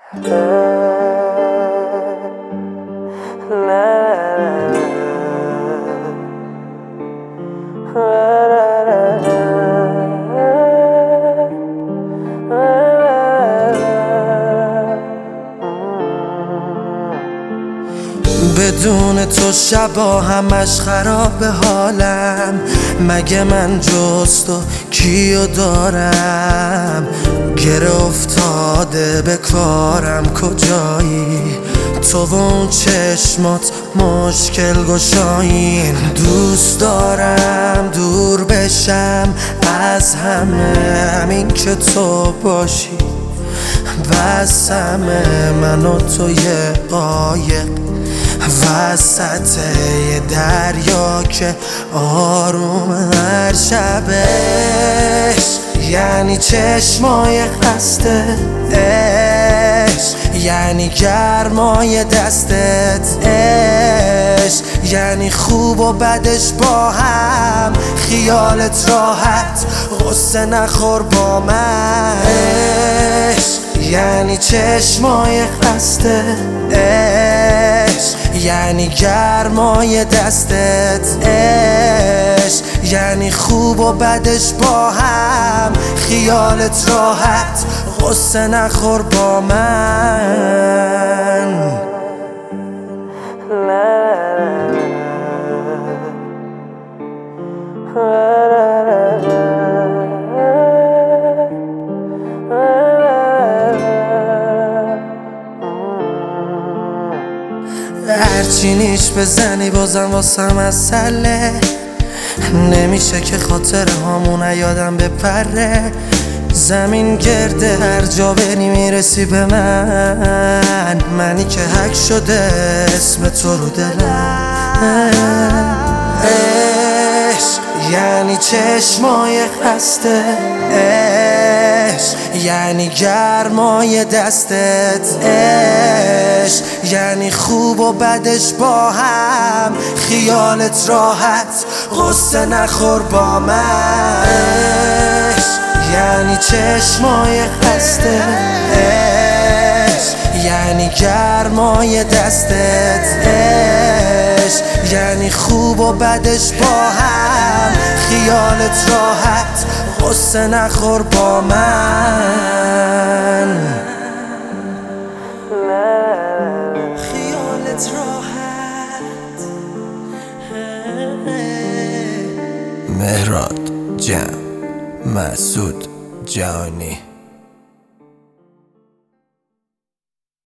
بدون تو شبا همش خراب حالم. مگه من جز تو کیو دارم؟ گره افتاده به کارم کجایی؟ تو و اون چشمات مشکل گشایین. دوست دارم دور بشم از همین که تو باشی. بس من و تو یه قایق وسط یه دریا که آروم هر شبش. یعنی چشمای خسته عشق، یعنی گرمای دستت عشق، یعنی خوب و بدش با هم. خیالت راحت غصه نخور با من عشق. یعنی چشمای خسته عشق، یعنی گرمای دستت عشق، یعنی خوب و بدش با هم. خیالت راحت غصه نخور با من. هرچی نیش بزنی بازم واسم مسئله. نمیشه که خاطر هامون یادم بپره. زمین گرده هر جا بری میرسی به من. منی که حک شده اسم تو رو دلم. عشق یعنی چشمای خسته عشق، یعنی گرمای دستت عشق، یعنی خوب و بدش با هم. خیالت راحت غصه نخور با من عشق. یعنی چشمای خسته عشق، یعنی گرمای دستت عشق، یعنی خوب و بدش با هم. خیالت راحت غصه نخور با من. خیالت راحت. مهراد جمع مسعود جهانی.